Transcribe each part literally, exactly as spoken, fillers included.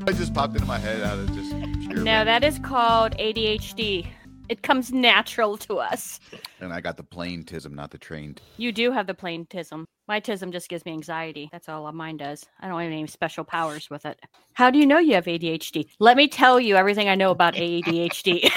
It just popped into my head out of just sheer No, that is called A D H D. It comes natural to us. And I got the plain tism, not the trained. You do have the plain tism. My tism just gives me anxiety. That's all mine does. I don't have any special powers with it. How do you know you have A D H D? Let me tell you everything I know about A D H D.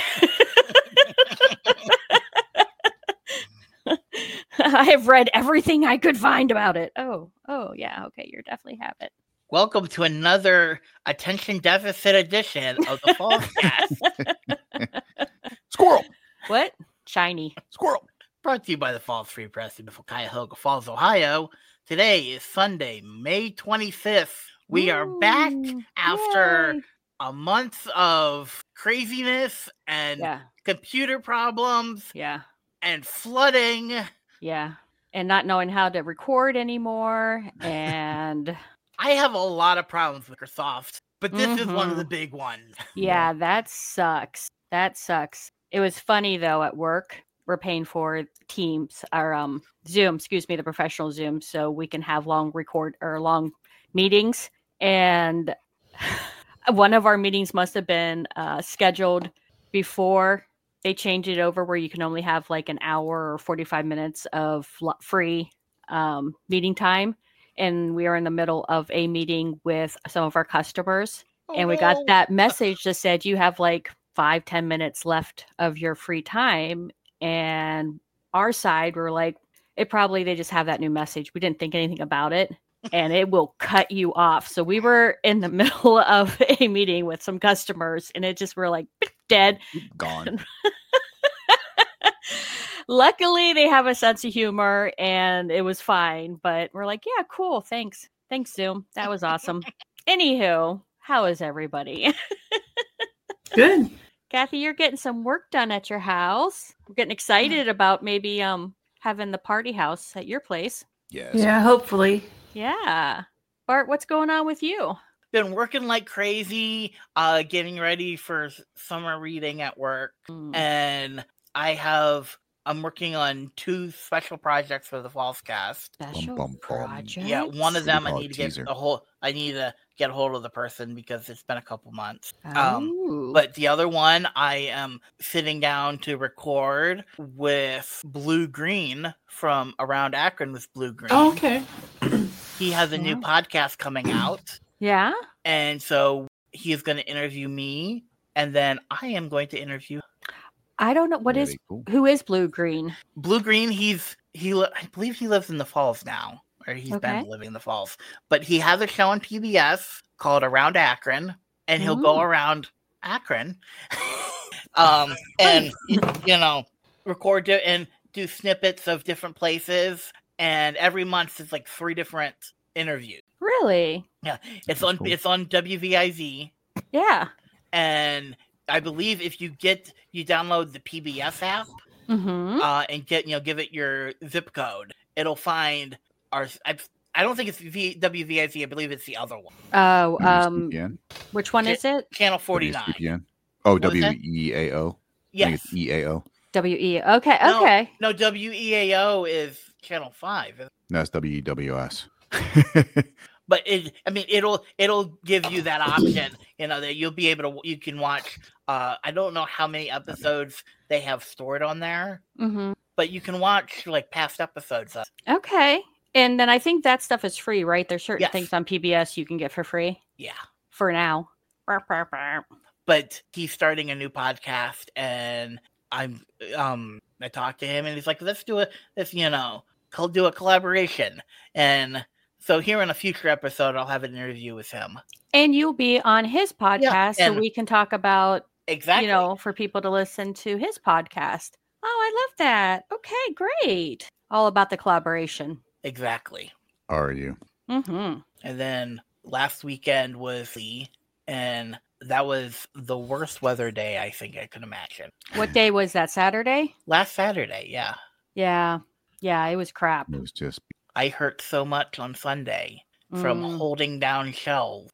I have read everything I could find about it. Oh, oh, yeah. Okay, you definitely have it. Welcome to another attention deficit edition of the Fallscast. Squirrel! What? Shiny. Squirrel! Brought to you by the Falls Free Press in beautiful Cuyahoga Falls, Ohio. Today is Sunday, May twenty-fifth. We Ooh, are back after yay. a month of craziness and Yeah, computer problems yeah, and flooding. yeah. And not knowing how to record anymore. And I have a lot of problems with Microsoft, but this is one of the Mhm. big ones. yeah, that sucks. That sucks. It was funny though at work. We're paying for Teams or um Zoom, excuse me, the professional Zoom, so we can have long record or long meetings. And one of our meetings must have been uh, scheduled before they changed it over, where you can only have like an hour or forty-five minutes of lo- free um, meeting time. And we were in the middle of a meeting with some of our customers. Oh, and we no. got that message that said you have like five, ten minutes left of your free time. And our side, we're like, it probably, they just have that new message. We didn't think anything about it. And it will cut you off. So we were in the middle of a meeting with some customers, and it just were like dead. Gone. Luckily, they have a sense of humor, and it was fine. But we're like, yeah, cool. Thanks. Thanks, Zoom. That was awesome. Anywho, how is everybody? Good. Kathy, you're getting some work done at your house. We're getting excited about maybe um having the party house at your place. Yes. Yeah, hopefully. Yeah. Bart, what's going on with you? Been working like crazy, uh, getting ready for s- summer reading at work. Mm. And I have, I'm working on two special projects for the Fallscast. Special bum, bum. project. Yeah, one of them I Oh, need to get teaser. a whole, I need to get a hold of the person because it's been a couple months. Um, Oh. But the other one, I am sitting down to record with Blue Green from Around Akron with Blue Green. Oh, okay. He has a new Yeah. podcast coming out. Yeah. And so he is going to interview me. And then I am going to interview I don't know what is Very cool. who is Blue Green. Blue Green. He's, he, li- I believe he lives in the Falls now, or he's Okay. been living in the Falls. But he has a show on P B S called Around Akron. And he'll go Mm. around Akron um, and, y- you know, record it and do snippets of different places. And every month is like three different interviews. Really? It's on, cool. it's on W V I Z. Yeah. And I believe if you get, you download the P B S app Mm-hmm. uh, and get, you know, give it your zip code, it'll find our, I, I don't think it's v, W V I Z. I believe it's the other one. Oh, um, W S P N? which one is it? Channel W S forty-nine. P N? Oh, What was W that? E A O. I think Yes. it's E A O. W E. Okay. No. Okay. No, W E A O is Channel five. No, it's W E W S. But it, I mean, it'll it'll give you that option, you know, that you'll be able to, you can watch. Uh, I don't know how many episodes they have stored on there, Mm-hmm. but you can watch like past episodes. Of, Okay. And then I think that stuff is free, right? There's certain Yes. things on P B S you can get for free yeah, for now. Burp, burp, burp. but he's starting a new podcast, and I'm um I talked to him, and he's like, let's do a let's you know, col- do a collaboration, and so here in a future episode, I'll have an interview with him. And you'll be on his podcast, so and- we can talk about, Exactly. you know, for people to listen to his podcast. Oh, I love that. Okay, great. All about the collaboration. Exactly. Are you? Mm-hmm. And then last weekend was the, and that was the worst weather day I think I could imagine. What day was that? Saturday? Last Saturday, yeah. Yeah. Yeah, it was crap. It was just I hurt so much on Sunday from Mm. holding down shelves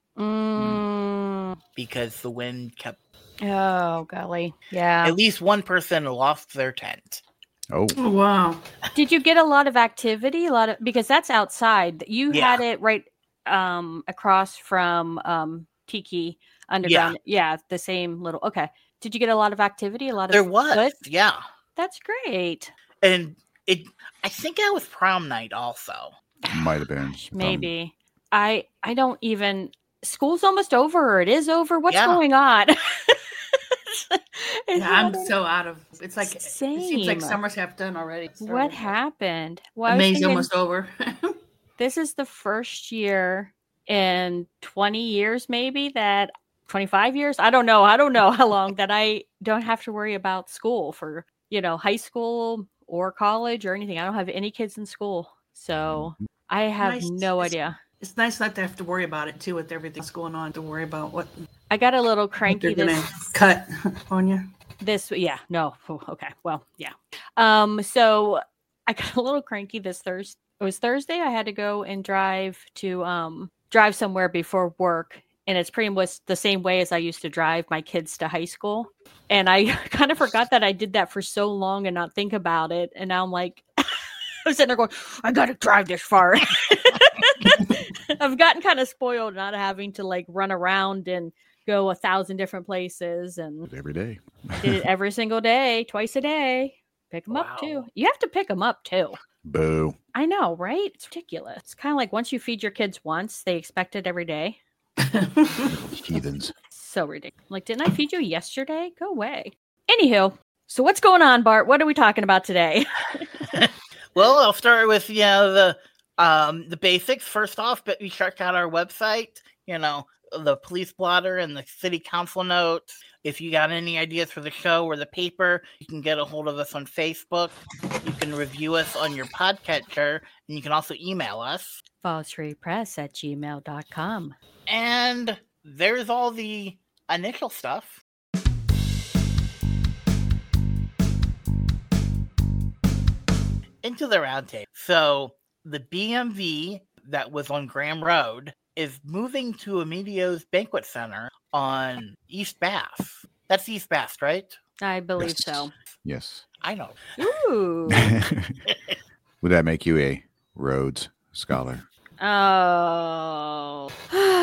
Mm. because the wind kept. Oh, golly. Yeah. At least one person lost their tent. oh Oh, wow. Did you get a lot of activity? A lot of, because that's outside. You Yeah. had it right um across from um Tiki Underground. Yeah. the same little. Okay. Did you get a lot of activity? A lot of There was, good? yeah. That's great. And it, I think that was prom night also. Might have been. Gosh, if I'm- maybe. I I don't even. School's almost over. Or it is over. What's Yeah. going on? It's Yeah, I'm not- so out of. It's like it seems like Same. summer's half done already. It What started, but happened? Well, I The was May's thinking almost over. this is the first year in twenty years, maybe that twenty-five years. I don't know. I don't know how long that I don't have to worry about school for, you know, high school or college or anything. I don't have any kids in school. So I have Nice. no It's- idea. It's nice not to have to worry about it too, with everything that's going on. To worry about what, I got a little what cranky they're gonna this cut on you. this yeah no oh, okay well yeah um so I got a little cranky this Thursday. It was Thursday. I had to go and drive to um drive somewhere before work, and it's pretty much the same way as I used to drive my kids to high school, and I kind of forgot that I did that for so long and not think about it, and now I'm like I was sitting there going, I gotta drive this far. I've gotten kind of spoiled not having to like run around and go a thousand different places, and Every day. did it every single day, twice a day. Pick them up too. Wow. You have to pick them up too. Boo. I know, right? It's ridiculous. It's kind of like once you feed your kids once, they expect it every day. Heathens. So ridiculous. Like, didn't I feed you yesterday? Go away. Anywho, so what's going on, Bart? What are we talking about today? Well, I'll start with, you know, the um the basics. First off, but we checked out our website, you know, the police blotter and the city council notes. If you got any ideas for the show or the paper, you can get a hold of us on Facebook. You can review us on your podcatcher, and you can also email us. Falsefreepress at gmail dot com. And there's all the initial stuff. Into the roundtable. So the B M V that was on Graham Road is moving to Emilio's Banquet Center on East Bass. That's East Bass, right? I believe Yes. so. Yes. I know. Ooh. Would that make you a Rhodes Scholar? Oh.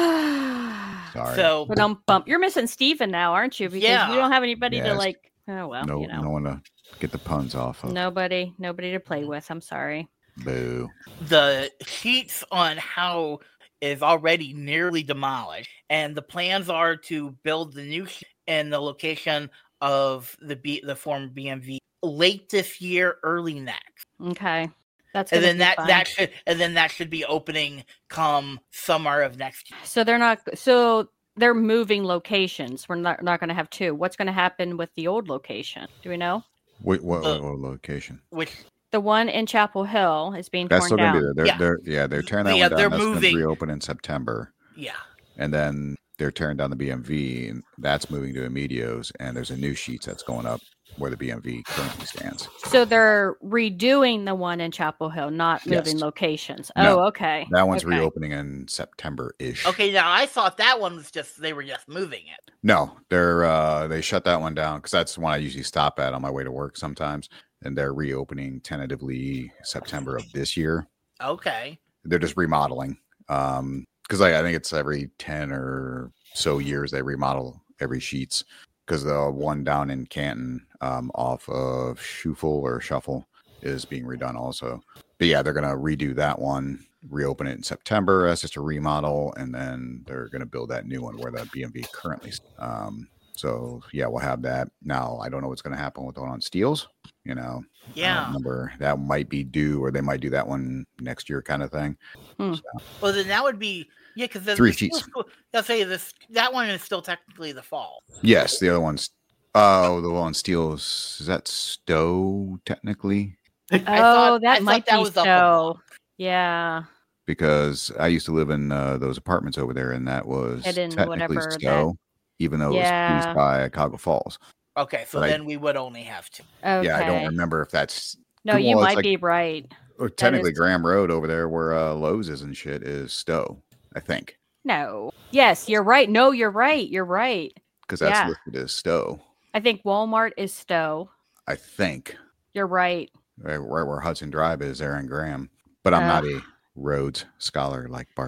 Sorry. So But um, bump. You're missing Steven now, aren't you? Because Yeah. you don't have anybody to Yes. like. Oh well, no, you know. no one to get the puns off of. Nobody, nobody to play with. I'm sorry. Boo. the sheets on how is already nearly demolished, and the plans are to build the new sh- in the location of the B, the former B M V late this year, early next, Okay, that's and gonna then be that fun. that should and then that should be opening come summer of next year. So they're not. So they're moving locations. We're not not going to have two. What's going to happen with the old location? Do we know? Wait, what, Uh, what, what location? Which The one in Chapel Hill is being That's torn still gonna down. be there. They're, Yeah. they're yeah, they're tearing that Yeah, one down. they're That's gonna moving. reopen in September, yeah, and then they're tearing down the B M V, and that's moving to Emilio's. And there's a new sheets that's going up where the B M V currently stands. So they're redoing the one in Chapel Hill, not moving Yes. locations. No, Oh, okay. That one's Okay. reopening in September ish. okay. Now I thought that one was just they were just moving it. No, they're uh they shut that one down because that's the one I usually stop at on my way to work sometimes, and they're reopening tentatively September of this year. Okay, They're just remodeling, um, because I, I think it's every ten or so years they remodel every sheets. Because the one down in Canton, um, off of Shuffle or Shuffle, is being redone also. But yeah, they're gonna redo that one, reopen it in September as just a remodel, and then they're gonna build that new one where the B M V currently. Um, so yeah, we'll have that. Now I don't know what's gonna happen with the one on Steels. You know, I don't yeah. remember that might be due, or they might do that one next year, kind of thing. Well, then that would be yeah, because the, Three the steel sheets. school- I'll say this that one is still technically the fall. Yes, the other one's. Oh, the one on Steels, is that Stowe technically? I Oh, thought- that I might thought that be was up so. above. Yeah. Because I used to live in uh, those apartments over there, and that was Hidden technically whatever that- Stowe, even though it was Yeah. used by Coggle Falls. Okay, so But I- then we would only have two. Okay. Yeah, I don't remember if that's No, you well, it's might like- be right. or technically is- Graham Road over there where uh, Lowe's is and shit is Stowe, I think, No. Yes, you're right. No, you're right. You're right. because that's Yeah. listed as Stowe. I think Walmart is Stowe. I think You're right. right, right where Hudson Drive is there in Graham. But I'm not a Rhodes Scholar like Bart.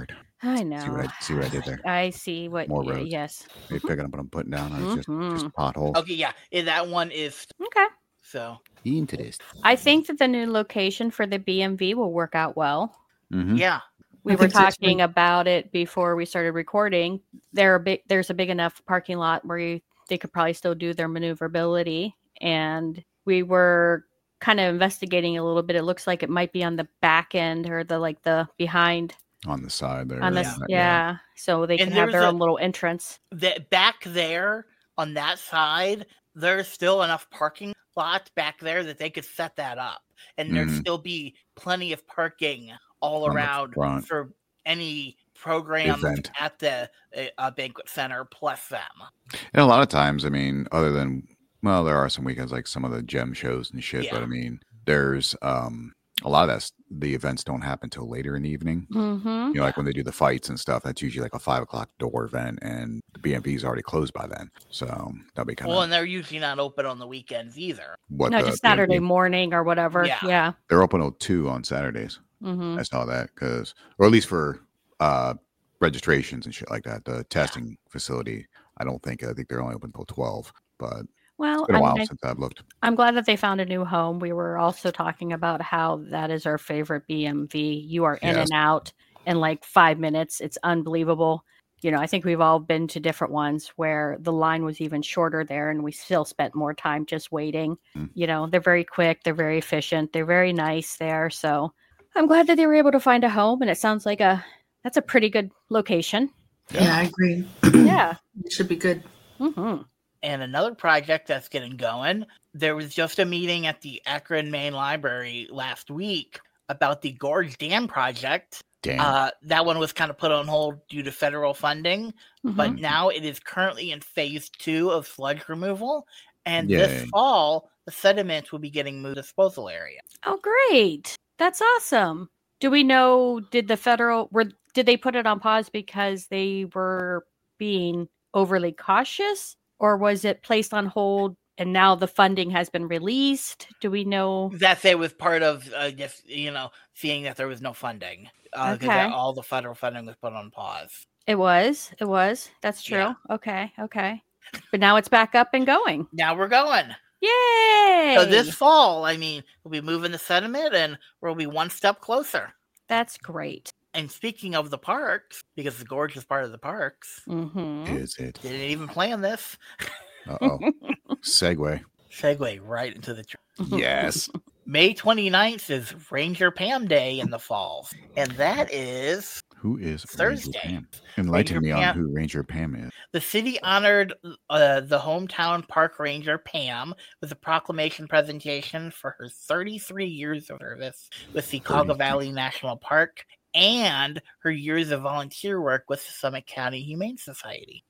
I See know. what I see what I did there. I see what. More y- roads. yes. Are you picking up what I'm putting down? Or it's just Mhm. just potholes. Okay, yeah, and that one is Okay. so. Interest. I think that the new location for the B M V will work out well. Mm-hmm. Yeah, We I were think so, too. talking about it before we started recording. There are big, there's a big enough parking lot where you, they could probably still do their maneuverability. And we were kind of investigating a little bit. It looks like it might be on the back end or the like the behind On the side there. on or this. that- Yeah. So they And can have their there's own a- little entrance. that back there on that side, there's still enough parking lots back there that they could set that up, and there'd Mhm. still be plenty of parking all On the around front. for any programs Event. at the uh, uh, banquet center plus them. And a lot of times, I mean, other than well, there are some weekends like some of the gem shows and shit, but Yeah. I mean, there's um a lot of that's the events don't happen till later in the evening. Mm-hmm. You know, like when they do the fights and stuff, that's usually like a five o'clock door event, and the B M V is already closed by then. So that'll be kind of Well, and they're usually not open on the weekends either. what No, the just Saturday B M V morning or whatever. Yeah. Yeah. They're open till two on Saturdays. Mm-hmm. I saw that because, or at least for uh registrations and shit like that. The testing facility, I don't think. I think they're only open till twelve. But Well, it's been a I while mean, I since I've looked. I'm glad that they found a new home. We were also talking about how that is our favorite B M V. You are in Yes. and out in like five minutes. It's unbelievable. You know, I think we've all been to different ones where the line was even shorter there and we still spent more time just waiting. Mm. You know, they're very quick, they're very efficient, they're very nice there. So I'm glad that they were able to find a home, and it sounds like a that's a pretty good location. Yeah, I agree. Yeah. It should be good. hmm And another project that's getting going, there was just a meeting at the Akron Main Library last week about the Gorge Dam project. Damn. Uh, that one was kind of put on hold due to federal funding, but Mhm. now it is currently in phase two of sludge removal. And Yay. this fall, the sediments will be getting moved to disposal area. Oh, great. That's awesome. Do we know, did the federal, were did they put it on pause because they were being overly cautious? Or was it placed on hold and now the funding has been released? Do we know? That it was part of uh, just, you know, seeing that there was no funding. Uh, 'cause Okay. all the federal funding was put on pause. It was. It was. That's true. Yeah. Okay. Okay. But now it's back up and going. Now we're going. Yay! So this fall, I mean, we'll be moving the sediment and we'll be one step closer. That's great. And speaking of the parks, because the gorge is part of the parks, Mm-hmm. Is it? didn't even plan this. Uh oh. Segue. Segue right into the tr- Yes. May twenty-ninth is Ranger Pam Day in the falls. And that is Who is Thursday. Ranger Pam? Enlighten Ranger me on Pam- who Ranger Pam is. the city honored uh, the hometown park ranger Pam with a proclamation presentation for her thirty-three years of service with the Cauga thirty-three. Valley National Park and her years of volunteer work with the Summit County Humane Society.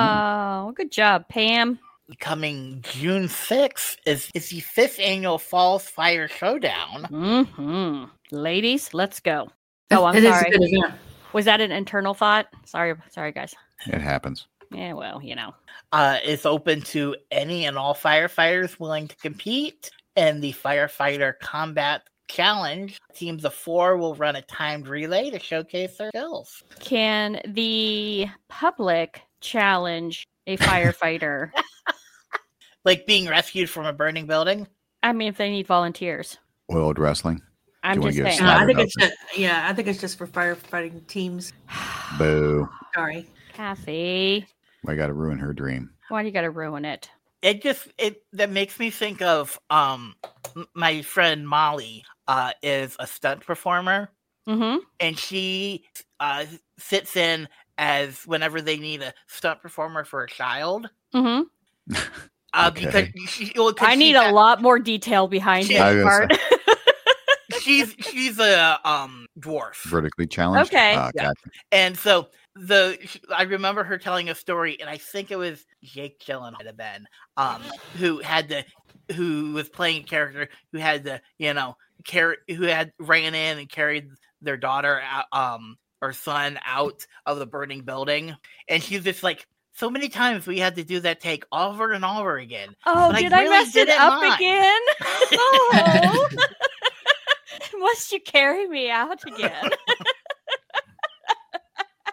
Oh, good job, Pam. Coming June sixth is, is the fifth annual Falls Fire Showdown. Mm-hmm. Ladies, let's go. Oh, I'm It is a sorry. good event. Was that an internal thought? Sorry, sorry, guys. It happens. Yeah, well, you know. Uh, it's open to any and all firefighters willing to compete, and the Firefighter Combat Challenge. Teams of four will run a timed relay to showcase their skills. Can the public challenge a firefighter? Like being rescued from a burning building. I mean, if they need volunteers. Oiled wrestling. I'm you wanna just get a saying. No, I Snyder think it's Hudson. just, yeah, I think it's just for firefighting teams. Boo. Sorry. Kathy, I got to ruin her dream. why do you got to ruin it? It just it that makes me think of um m- my friend Molly uh is a stunt performer, Mm-hmm. and she uh sits in as whenever they need a stunt performer for a child. Mm-hmm. Uh, Okay. because she, well, 'cause I need she's a lot more detail behind She- this I was part. She's she's a um dwarf. Vertically challenged. Okay. Uh, Yeah. gotcha. And so the I remember her telling a story, and I think it was Jake Gyllenhaal might have been, um, who had the who was playing a character who had the you know carry who had ran in and carried their daughter out, um or son out of the burning building, and she's just like, so many times we had to do that take over and over again. Oh, But I did I really mess it didn't up mind. again? Oh. Must you carry me out again?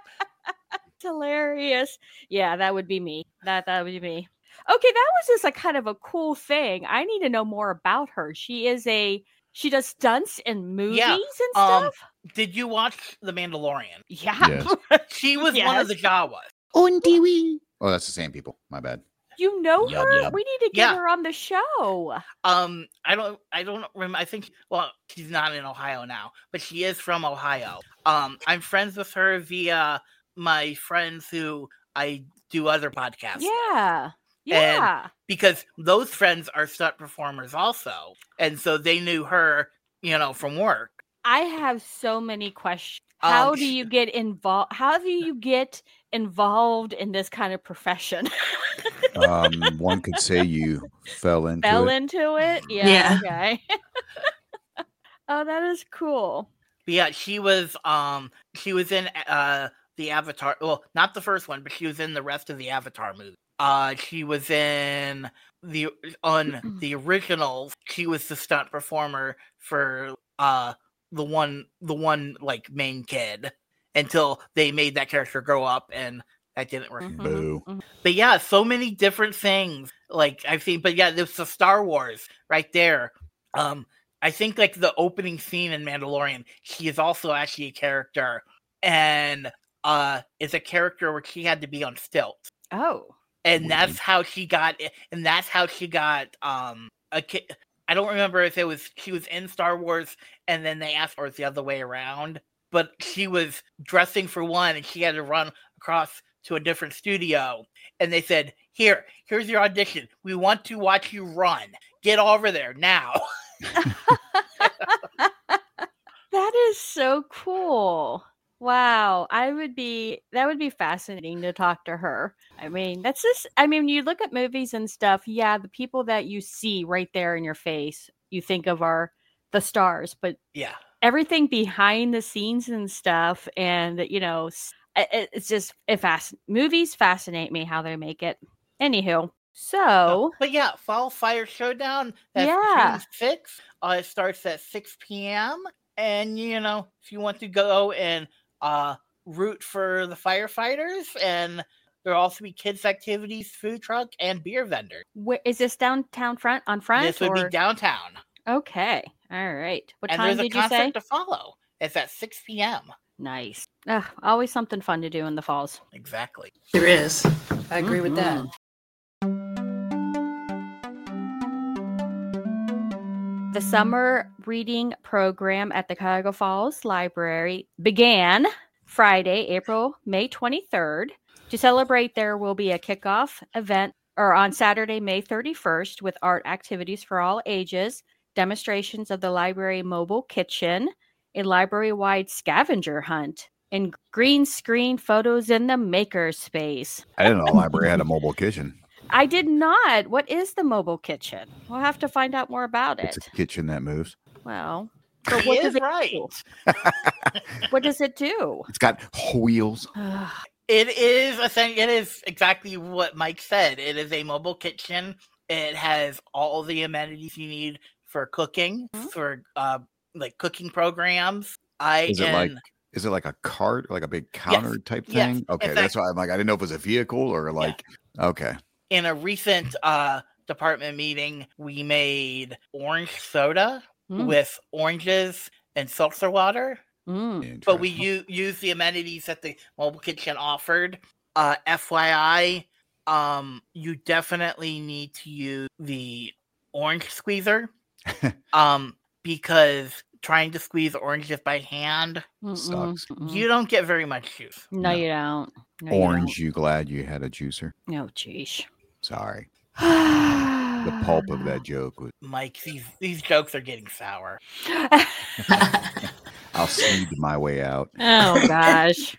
hilarious. Yeah, that would be me. That that would be me. Okay, that was just a kind of a cool thing. I need to know more about her. She is a she does stunts in movies Yeah, and um, stuff. Did you watch The Mandalorian? Yeah. Yes. She was one of Yes. the Jawas. Oh, that's the same people. My bad. You know Yub, her? yub. We need to get Yeah. her on the show. Um, I don't, I don't remember. I think, well, she's not in Ohio now, but she is from Ohio. Um, I'm friends with her via my friends who I do other podcasts with. Yeah. Yeah. Because those friends are stunt performers also, and so they knew her, you know, from work. I have so many questions. How Um, do you get involved? How do you get involved in this kind of profession? Um, one could say you fell into Fell it. into it? Yeah. Yeah. Okay. Oh, that is cool. But yeah, she was, um, she was in uh the Avatar. Well, not the first one, but she was in the rest of the Avatar movie. Uh, she was in the on the originals. She was the stunt performer for uh the one the one like main kid until they made that character grow up, and that didn't work. Mhm, Boo. mhm. But yeah, so many different things like I've seen. But yeah, there's the Star Wars right there. Um, I think like the opening scene in Mandalorian, she is also actually a character, and uh, is a character where she had to be on stilts. Oh. And Weird. that's how she got it. And that's how she got um a ki- I don't remember if it was she was in Star Wars and then they asked her it's the other way around. But she was dressing for one and she had to run across to a different studio. And they said, Here, here's your audition. We want to watch you run. Get over there now. That is so cool. Wow. I would be, that would be fascinating to talk to her. I mean, that's just, I mean, you look at movies and stuff. Yeah, the people that you see right there in your face, you think of are the stars, but Yeah. everything behind the scenes and stuff. And, you know, s- it- it's just, it fast, movies fascinate me how they make it. Anywho, so, But yeah, Fall Fire Showdown. That's Yeah. June sixth. Uh, it starts at six p.m. And, you know, if you want to go and uh, root for the firefighters, and there'll also be kids' activities, food truck, and beer vendor. where, is this downtown front on front? This would or? be downtown. Okay. All right. What And time there's a did you concert say? to follow. It's at six p.m. Nice. Ugh, always something fun to do in the falls. Exactly. There is. I agree with that. The summer reading program at the Cuyahoga Falls Library began Friday, April, May twenty-third. To celebrate, there will be a kickoff event or on Saturday, May thirty-first, with art activities for all ages, demonstrations of the library mobile kitchen, a library-wide scavenger hunt, and green screen photos in the makerspace. I didn't know the library had a mobile kitchen. I did not. What is the mobile kitchen? We'll have to find out more about It's it. a kitchen that moves. Well, but He what is does it right. do? What does it do? It's got wheels. It is a thing. It is exactly what Mike said. It is a mobile kitchen. It has all the amenities you need for cooking, Mhm. for uh, like cooking programs. I Is it like and is it like a cart, like a big counter type yes, thing? Okay, it's that's why I'm like, I didn't know if it was a vehicle or like okay. in a recent uh, department meeting, we made orange soda Mm. with oranges and seltzer water. Mm. But we Interesting. u- use the amenities that the mobile kitchen offered. Uh, F Y I, um, you definitely need to use the orange squeezer, um, because trying to squeeze oranges by hand, Mm-mm, Sucks. mm-mm. you don't get very much juice. No, No. you don't. No, you Orange, you glad you had a juicer? don't. No, jeez. Sorry. The pulp of that joke was Mike, these these jokes are getting sour. I'll seed my way out. Oh gosh.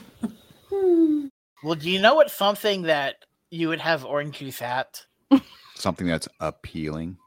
Well, do you know what's something that you would have orange juice at? Something that's appealing.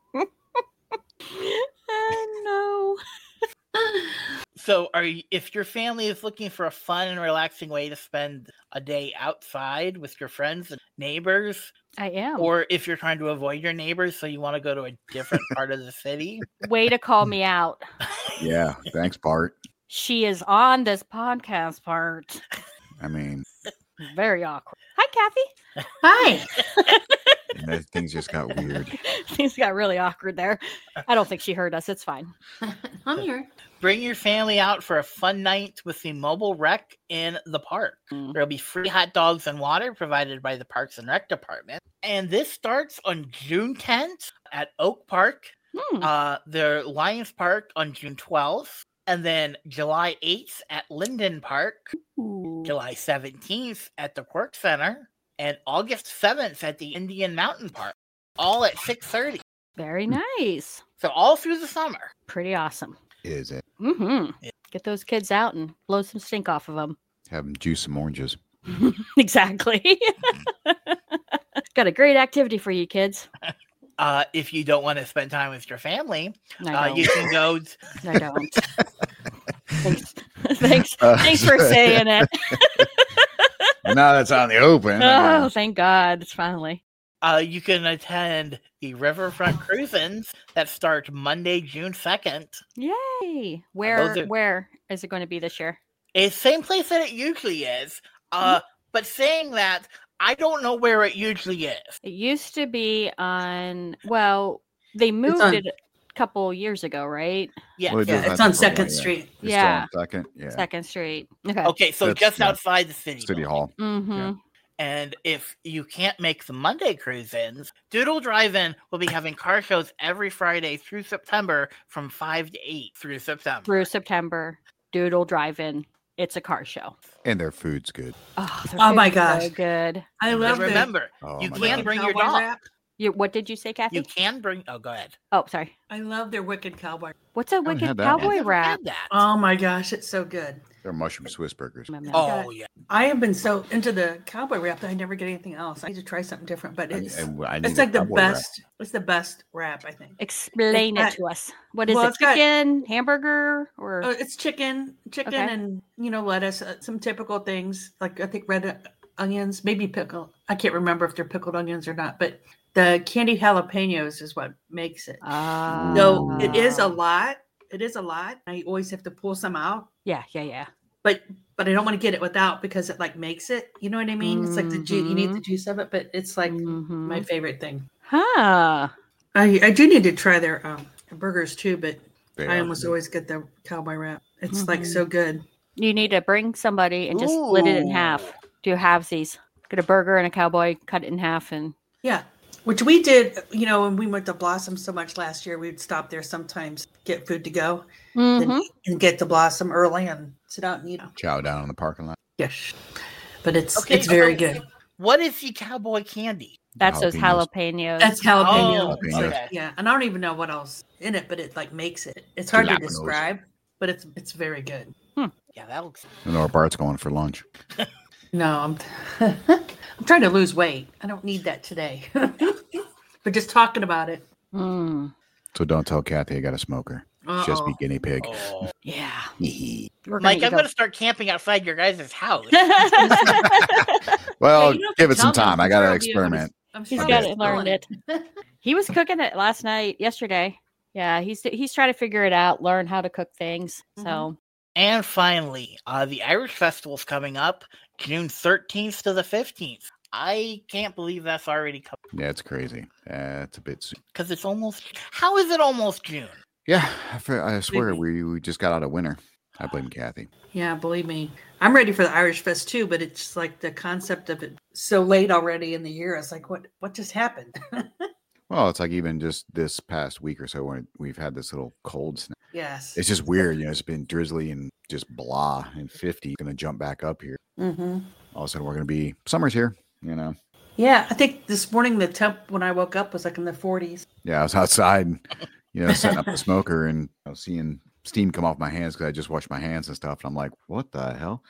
Oh, So, are you, if your family is looking for a fun and relaxing way to spend a day outside with your friends and neighbors, no. I am. or if you're trying to avoid your neighbors so you want to go to a different part of the city, Way to call me out. Yeah. Thanks, Bart. She is on this podcast part. I mean, Very awkward. Hi, Kathy. Hi. And then things just got weird. Things got really awkward there. I don't think she heard us. It's fine. I'm here. Bring your family out for a fun night with the mobile rec in the park. Mm. There'll be free hot dogs and water provided by the Parks and Rec Department. And this starts on June tenth at Oak Park, Hmm. uh, the Lions Park on June twelfth, and then July eighth at Linden Park, Ooh. July seventeenth at the Quirk Center, and August seventh at the Indian Mountain Park, all at six thirty. Very nice. So all through the summer. Pretty awesome. Is it? Mm-hmm. Yeah. Get those kids out and blow some stink off of them. Have them juice some oranges. Exactly. Got a great activity for you kids. Uh, if you don't want to spend time with your family, I uh, don't. you can go. I don't. Thanks. Thanks. Uh, Thanks for saying it. Now that's out in the open. I Oh, mean, thank God. It's finally. Uh, you can attend the Riverfront Cruisins that start Monday, June second. Yay. Where are- where is it going to be this year? It's the same place that it usually is. Uh, but saying that, I don't know where it usually is. It used to be on, well, they moved on- it a couple years ago, right? Yeah. Well, it Yeah, does it's have on to go Second away, yeah. Street. It's still Yeah. on Second. Yeah. Second Street. Okay. Okay, so That's- just yeah. outside the city. City building. Hall. Mm-hmm. Yeah. And if you can't make the Monday cruise-ins, Doodle Drive-In will be having car shows every Friday through September from five to eight through September. Through September, Doodle Drive-In. It's a car show. And their food's good. Oh, their Oh my food's so gosh. good. I And love the remember, Oh, you my can God. bring your cowboy dog. wrap. You, what did you say, Kathy? You can bring. Oh, go ahead. Oh, sorry. I love their wicked cowboy. What's a haven't wicked had that one. cowboy Never wrap? had that. Oh my gosh, it's so good. They're mushroom Swiss burgers. Oh yeah. I have been so into the cowboy wrap that I never get anything else. I need to try something different, but And- it's and I need it's a like the cowboy wrap. best. It's the best wrap, I think. Explain It's it got- to us. What is well, it? it's got- Chicken, hamburger, or Oh, it's chicken, chicken, Okay. and you know lettuce. Uh, some typical things like I think red uh, onions, maybe pickle. I can't remember if they're pickled onions or not, but the candied jalapenos is what makes it. Ah. So it is a lot. It is a lot. I always have to pull some out, Yeah, yeah, yeah. but but I don't want to get it without because it like makes it. You know what I mean? It's like the juice. You need the juice of it, but it's like Mhm. my favorite thing. Huh. I I do need to try their um, burgers too, but They I are almost good. always get the cowboy wrap. It's like so good. You need to bring somebody and just split it in half. Do halvesies. Get a burger and a cowboy, cut it in half, and Yeah. Which we did, you know, when we went to Blossom so much last year, we'd stop there sometimes, get food to go, then Mhm. eat and get to Blossom early and sit out and eat. Chow down in the parking lot. Yes. But it's Okay, it's very so- good. What is the cowboy candy? that's those Jalapenos. jalapenos. That's jalapeno. Oh, It's like- okay. yeah. And I don't even know what else in it, but it like makes it. It's hard to Jalapenos. describe, but it's it's very good. Yeah, that looks. I know where Bart's going for lunch. No, I'm I'm trying to lose weight. I don't need that today. But just talking about it. Mm. So don't tell Kathy I got a smoker. Just be Uh-oh. guinea pig. Oh. Yeah. Hee-hee. We're Mike, eat I'm a- going to start camping outside your guys' house. Well, Hey, you don't have give to it some tell me. time. I I'm got to sure I'll be able to- experiment. I'm He's sure got I'll it, be learned feeling it. He was cooking it last night, yesterday. Yeah, he's he's trying to figure it out, learn how to cook things. So And finally, uh, the Irish Festival's coming up June thirteenth to the fifteenth. I can't believe that's already coming Yeah, it's crazy. Uh, it's a bit soon. because it's almost. How is it almost June? Yeah, I, fe- I swear Maybe. we, we just got out of winter. I blame Kathy. Yeah, believe me. I'm ready for the Irish Fest too, but it's like the concept of it so late already in the year. It's like, what what just happened? Well, it's like even just this past week or so when we've had this little cold snap. Yes. It's just weird, you know. It's been drizzly and just blah and fifty. Going to jump back up here. Mm-hmm. All of a sudden, we're going to be summer's here. You know. Yeah, I think this morning the temp when I woke up was like in the forties. Yeah, I was outside, you know, setting up the smoker and I was seeing steam come off my hands because I just washed my hands and stuff. And I'm like, what the hell?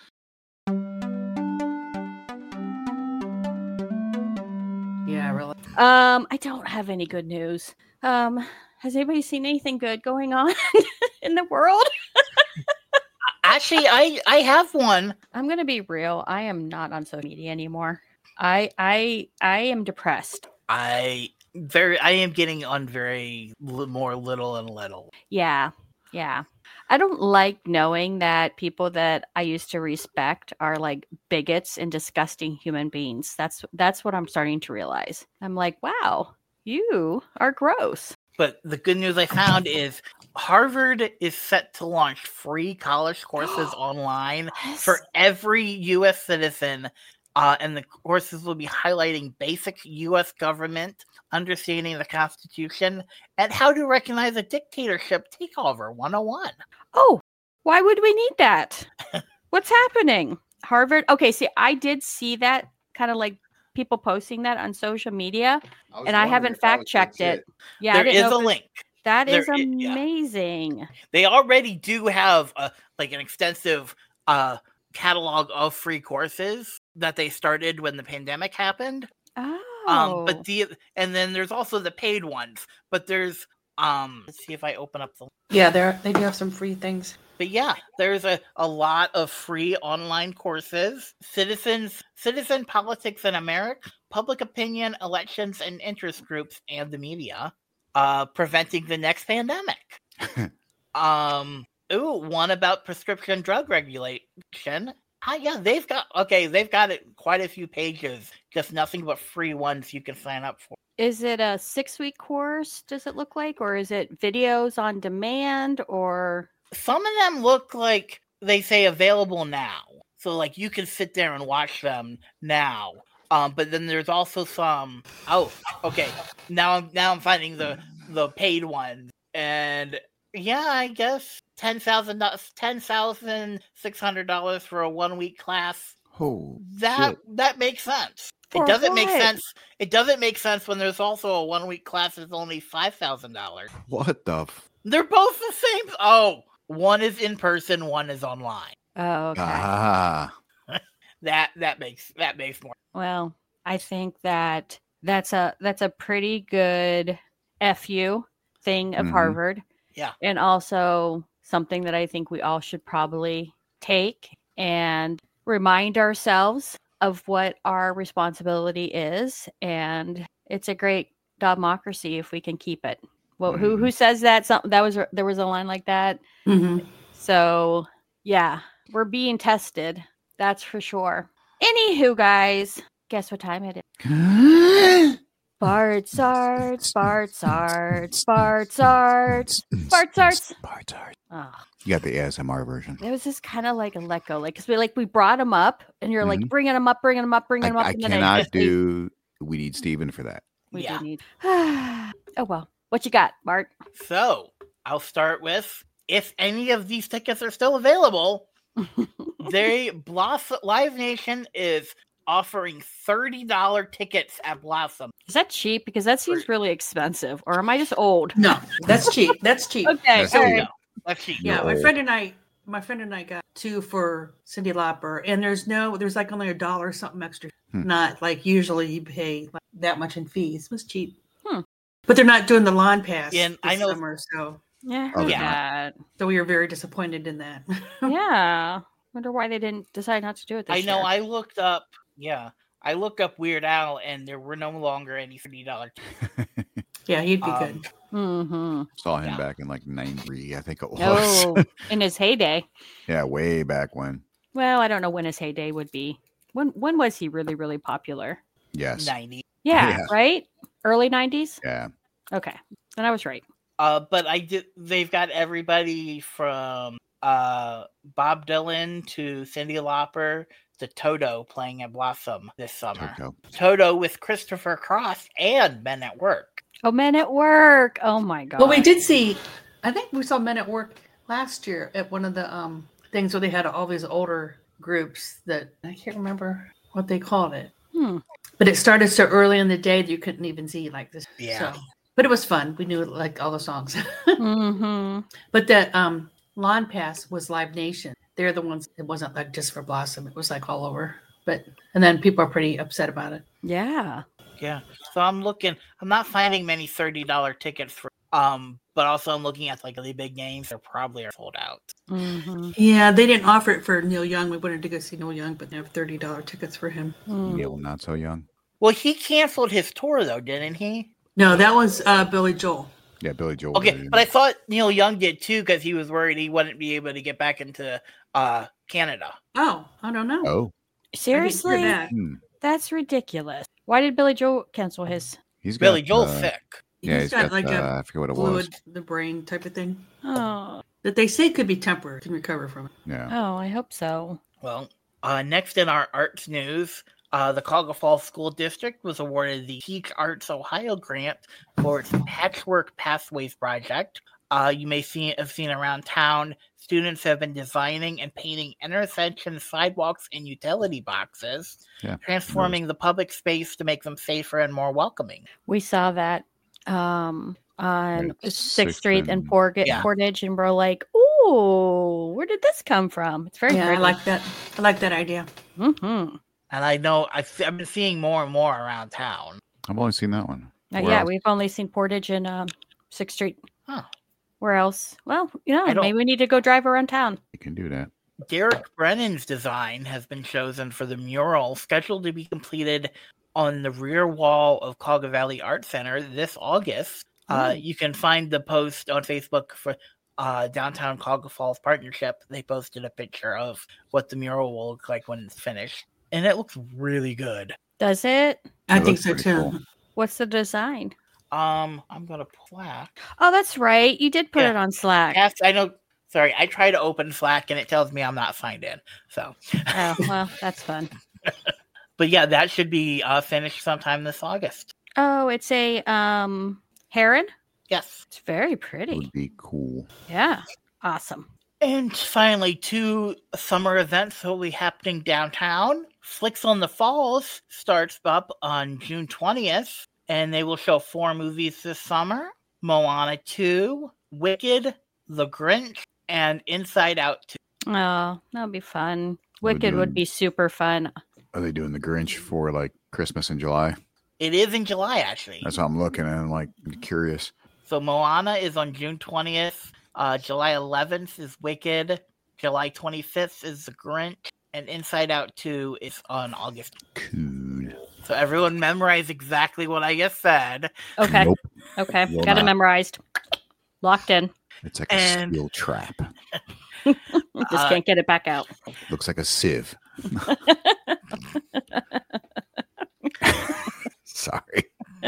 Yeah, really. um I don't have any good news. Um has anybody seen anything good going on in the world? Actually, I I have one. I'm gonna be real. I am not on social media anymore. I I I am depressed. I very I am getting on very li- more little and little. Yeah. Yeah. I don't like knowing that people that I used to respect are like bigots and disgusting human beings. That's that's what I'm starting to realize. I'm like, wow, you are gross. But the good news I found is Harvard is set to launch free college courses online for every U S citizen. Uh, and the courses will be highlighting basic U S government, understanding the Constitution, and how to recognize a dictatorship takeover one oh one. Oh, why would we need that? What's happening? Harvard? Okay, see, I did see that kind of like people posting that on social media, I and I haven't fact checked it. Yeah, there I didn't is know a if it- link. That There is i- yeah. amazing. They already do have a, like an extensive uh, catalog of free courses that they started when the pandemic happened. Oh, Um, but the and then there's also the paid ones. But there's um, let's see if I open up the. Yeah, they they do have some free things. But yeah, there's a, a lot of free online courses. Citizens, citizen politics in America, public opinion, elections and interest groups, and the media. Uh, preventing the next pandemic. um, ooh, one about prescription drug regulation. Ah, yeah, they've got okay. They've got it quite a few pages. Just nothing but free ones you can sign up for. is it a six-week course? Does it look like, or is it videos on demand, or? Some of them look like they say available now, so like you can sit there and watch them now. Um, but then there's also some. Oh, okay. Now I'm now I'm finding the the paid ones, and yeah, I guess ten thousand ten thousand six hundred dollars for a one week class. Oh, That shit. that makes sense. For It doesn't make what? sense. It doesn't make sense when there's also a one week class that's only five thousand dollars. What the? F- They're both the same. Oh, one is in person, one is online. Oh, okay. ah. That that makes that makes more. Well, I think that that's a that's a pretty good F U thing of Mhm. Harvard. Yeah. And also something that I think we all should probably take and remind ourselves of what our responsibility is. And it's a great democracy if we can keep it. Well, who who says that? Some, that was there was a line like that. Mm-hmm. So yeah, we're being tested. That's for sure. Anywho, guys, guess what time it is? Bart Sarts, Bart Sarts, Bart Sarts, Bart Sarts. Bart Sarts. Oh, You got the A S M R version. it was just kind of like a let go, like because we like we brought him up, and you're like Mhm. bringing him up, bringing him up, bringing I, him up. I and then cannot just- we- do. We need Steven for that. We Yeah. do need. Oh well, what you got, Bart? So I'll start with if any of these tickets are still available. They Blossom Live Nation is offering thirty dollar tickets at Blossom. Is that cheap? Because that seems really expensive. Or am I just old? No, that's cheap. That's cheap. Okay, That's all cheap. right. No, let's see. Yeah, You're my old. friend and I, my friend and I got two for Cyndi Lauper, and there's no, there's like only a dollar something extra. Hmm. Not like usually you pay like that much in fees. It was cheap. Hmm. But they're not doing the lawn pass And this I know- summer, so Yeah, Oh, heard yeah. that. so we were very disappointed in that. Yeah. Wonder why they didn't decide not to do it this I know. year. I looked up. Yeah, I looked up Weird Al, and there were no longer any thirty dollar. Yeah, he'd be Um, good. Mm-hmm. Saw him Yeah. back in like ninety, I think it was. Oh, in his heyday. Yeah, way back when. Well, I don't know when his heyday would be. When when was he really, really popular? Yes. ninety. Yeah, Yeah. right? Early nineties? Yeah. Okay. Then I was right. Uh, but I did. They've got everybody from uh Bob Dylan to Cyndi Lauper to Toto playing at Blossom this summer. Toto. Toto with Christopher Cross and Men at Work. Oh, Men at Work. Oh my god. Well, we did see. I think we saw Men at Work last year at one of the um things where they had all these older groups that I can't remember what they called it. Hmm. But it started so early in the day that you couldn't even see like this. Yeah. So, but it was fun. We knew like all the songs. Mm-hmm. But the um Lawn Pass was Live Nation. They're the ones. It wasn't like just for Blossom. It was like all over. But and then people are pretty upset about it. Yeah. Yeah. So I'm looking. I'm not finding many thirty dollar tickets for. Um, but also I'm looking at like the big games. They're probably are sold out. Mm-hmm. Yeah, they didn't offer it for Neil Young. We wanted to go see Neil Young, but they have thirty dollar tickets for him. Mm. Neil, not so young. Well, he canceled his tour though, didn't he? No, that was uh, Billy Joel. Yeah, Billy Joel. Okay, did. but I thought Neil Young did too because he was worried he wouldn't be able to get back into uh, Canada. Oh, I don't know. Oh, I didn't hear Seriously? that. hmm. That's ridiculous. Why did Billy Joel cancel his? he's got, Billy Joel's uh, sick. Yeah, He's he's got, got, like uh, a I forget what it fluid, was. the brain type of thing Oh, that they say could be temporary, can recover from it. Yeah. oh, I hope so. Well, uh, next in our arts news, uh, the Cuyahoga Falls School District was awarded the Teach Arts Ohio grant for its Patchwork Pathways project. Uh, you may see, have seen around town, students have been designing and painting intersection sidewalks and utility boxes, Yeah. transforming the public space to make them safer and more welcoming. We saw that um, on Right, Sixth Sixth Street and and- Portage, Yeah. Portage, and we're like, "Ooh, where did this come from?" It's very Yeah, I pretty. like that. I like that idea. Mm-hmm. And I know I've, I've been seeing more and more around town. I've only seen that one. Uh, Where yeah, else? we've only seen Portage and um, Sixth Street. Huh. Where else? Well, you know, I don't- maybe we need to go drive around town. You can do that. Derek Brennan's design has been chosen for the mural scheduled to be completed on the rear wall of Cuyahoga Valley Art Center this August. Uh, Ooh. you can find the post on Facebook for uh, Downtown Cuyahoga Falls Partnership. They posted a picture of what the mural will look like when it's finished, and it looks really good. Does it? I It think looks so pretty too. cool. What's the design? Um, I'm gonna plaque. Oh, that's right. You did put Yeah. it on Slack. Yes, I know. Sorry, I try to open Slack and it tells me I'm not signed in. So, Oh, well, that's fun. but yeah, that should be uh, finished sometime this August. Oh, it's a um heron. Yes. It's very It pretty. would be cool. Yeah, awesome. And finally, two summer events will be happening downtown. Flicks on the Falls starts up on June twentieth, and they will show four movies this summer: Moana two, Wicked, The Grinch, and Inside Out two. Oh, that would be fun. We're Wicked would doing- be super fun. Are they doing the Grinch for like Christmas in July? It is in July, actually. That's what I'm looking at. I'm like curious. So Moana is on June twentieth. Uh, July eleventh is Wicked. July twenty-fifth is The Grinch. And Inside Out two is on August. Cool. So everyone memorize exactly what I just said. Okay, Nope. okay, Will got it not. memorized, locked in. It's like a And- steel trap. Just Uh, can't get it back out. Looks like a sieve. Sorry.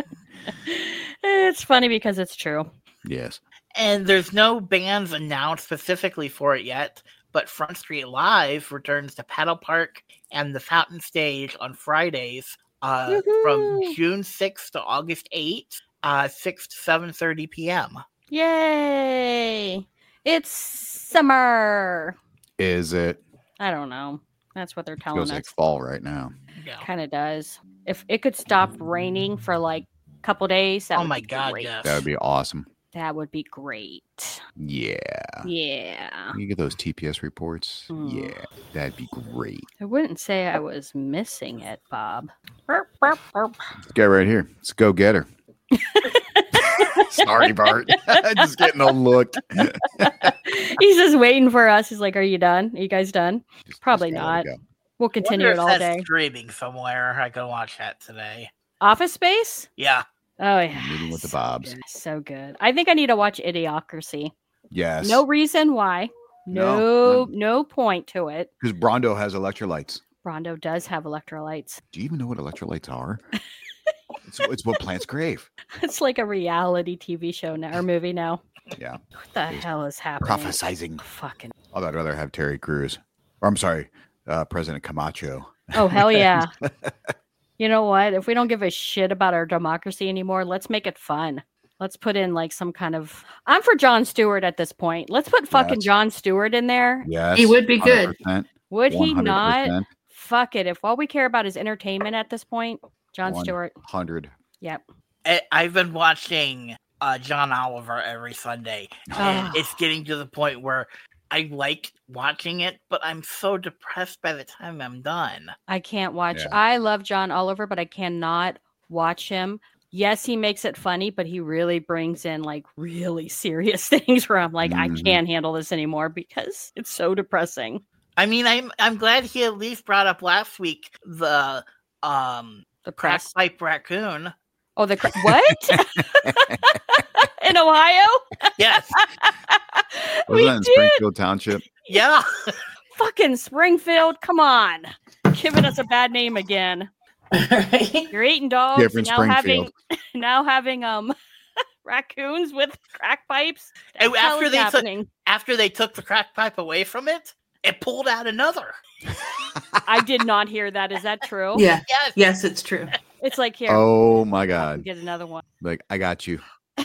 It's funny because it's true. Yes. And there's no bands announced specifically for it yet, but Front Street Live returns to Paddle Park and the Fountain Stage on Fridays uh, from Woohoo! June sixth to August eighth, uh, six to seven thirty p.m. Yay! It's summer. Is it? I don't know. That's what they're telling Feels us. like fall right now. Yeah. Kind of does. If it could stop raining for like a couple days, that Oh would my be God, great. yes. That would be awesome. That would be great. Yeah. Yeah. You get those T P S reports? Mm. Yeah. That'd be great. I wouldn't say I was missing it, Bob. Burp, burp, burp. This guy right here. Let's go get her. Sorry, Bart. Just getting a look. He's just waiting for us. He's like, "Are you done? Are you guys done?" Just- Probably just gotta let not. it go. We'll I continue wonder it if all that's day. streaming somewhere. I can watch that today. Office Space? Yeah. Oh yeah. Meeting with the so Bobs. good, So good. I think I need to watch Idiocracy. Yes. No reason why. No, No, none. no point to it. Because Brondo has electrolytes. Rondo does have electrolytes. Do you even know what electrolytes are? it's, it's what plants crave. It's like a reality T V show now or movie now. Yeah. What the He's hell is happening? Prophesizing. Fucking. Although I'd rather have Terry Crews. Or I'm sorry, uh, President Camacho. Oh hell yeah. You know what? If we don't give a shit about our democracy anymore, let's make it fun. Let's put in like some kind of. I'm for Jon Stewart at this point. Let's put fucking Yes. Jon Stewart in there. Yes. He would be good. one hundred percent, Would he one hundred not? percent, Fuck it. If all we care about is entertainment at this point, Jon Stewart. one hundred. Yep. I- I've been watching uh, John Oliver every Sunday. And Ah. it's getting to the point where I like watching it, but I'm so depressed by the time I'm done. I can't watch. Yeah. I love John Oliver, but I cannot watch him. Yes, he makes it funny, but he really brings in like really serious things where I'm like, I Mhm. can't handle this anymore because it's so depressing. I mean, I'm I'm glad he at least brought up last week the um The crack press. pipe raccoon. Oh, the cra- what? In Ohio? Yes. we Wasn't that in did. Springfield Township? Yeah. Fucking Springfield. Come on. Giving us a bad name again. Right? You're eating dogs Different and now Springfield. having now having um raccoons with crack pipes. And What the hell after is they took happening? after they took the crack pipe away from it, it pulled out another. I did not hear that. Is that true? Yeah. Yes. Yes, it's true. It's like here. Oh my fucking God! Get another one. Like I got you. It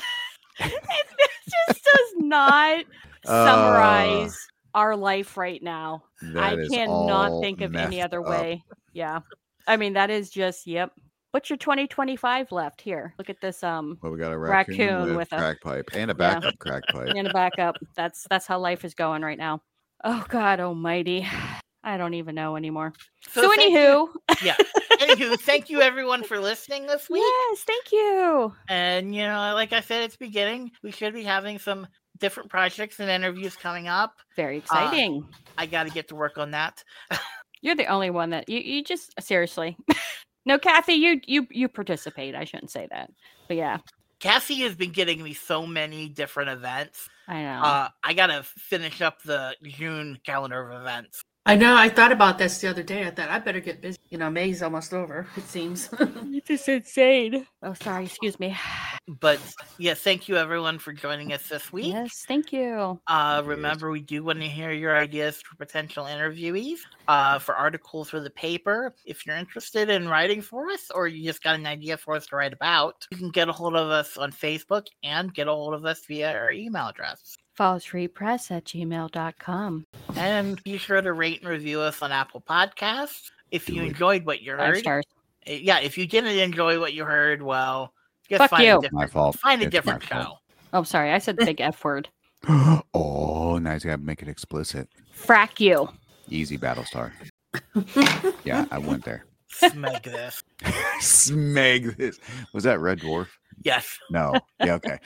just does not summarize our life right now. That I is cannot all think of any messed other up. way. Yeah. I mean, that is just, yep. What's your twenty twenty-five left here? Look at this um Well, we got a raccoon, Raccoon with, with a- crack pipe and a Yeah. backup crack pipe. and a backup. That's that's how life is going right now. Oh God almighty. I don't even know anymore. So, thank you- anywho, yeah. Anywho, thank you everyone for listening this week. yes, thank you. And you know, like I said at the beginning, we should be having some different projects and interviews coming up. Very exciting. I got to get to work on that. You're the only one that you, you just seriously. No, Kathy, you you you participate. I shouldn't say that. But yeah, Cassie has been getting me so many different events. I know. Uh, I got to finish up the June calendar of events. I know. I thought about this the other day. I thought I better get busy. You know, May's almost over, it seems. It's just insane. Oh, sorry. Excuse me. But yeah, thank you everyone for joining us this week. Yes, thank you. Uh, remember, we do want to hear your ideas for potential interviewees, uh, for articles for the paper. If you're interested in writing for us, or you just got an idea for us to write about, you can get a hold of us on Facebook and get a hold of us via our email address. fallsfreepress at gmail dot com. And be sure to rate and review us on Apple Podcasts. If you Do it. enjoyed what you Five heard, stars. uh, yeah, if you didn't enjoy what you heard, well, just Fuck find you. a My different, fault. find a It's my different show. fault. Oh, sorry. I said the big F word. Oh, nice. Gotta make it explicit. Frack you. Easy, Battlestar. Yeah, I went there. Smeg this. Smeg this. Was that Red Dwarf? Yes. No. Yeah, okay.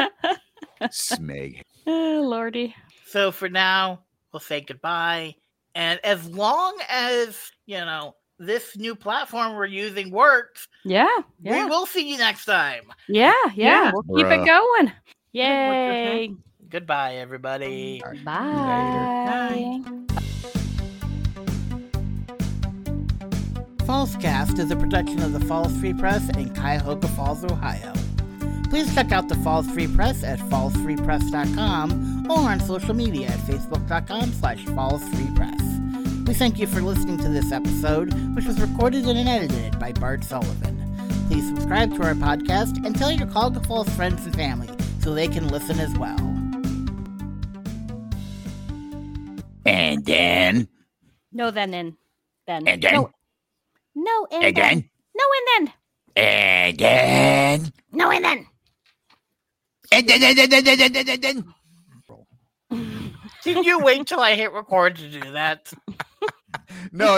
Smeg. Oh, Lordy. So for now, we'll say goodbye. And as long as, you know, this new platform we're using works, Yeah. Yeah. we will see you next time. Yeah. Yeah. Yeah. We'll keep Bruh. it going. Good Yay. Goodbye, everybody. Bye. Fallscast is a production of the Falls Free Press in Cuyahoga Falls, Ohio. Please check out the Falls Free Press at falls free press dot com or on social media at facebook dot com slash falls free press. We thank you for listening to this episode, which was recorded and edited by Bart Sullivan. Please subscribe to our podcast and tell your Cuyahoga Falls friends and family so they can listen as well. And then. No, then, then. Then. And then. No, no and, And then. then. No, and then. And then. No, and then. And then. And then. And then. And then. And then. Did you wait till I hit record to do that? No.